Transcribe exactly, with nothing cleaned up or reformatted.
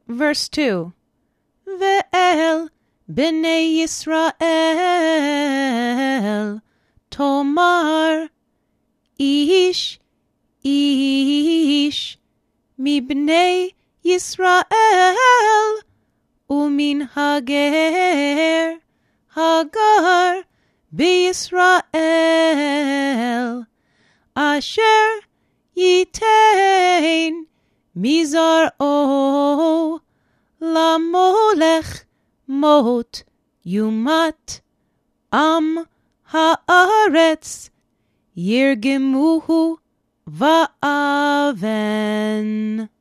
Verse two. Ve'el b'nei Yisrael tomar ish ish mibnei Yisrael umin hager hagar b'Yisrael asher yitain mizar'o lamolech mot yumat am haaretz yirgemuhu va'aven.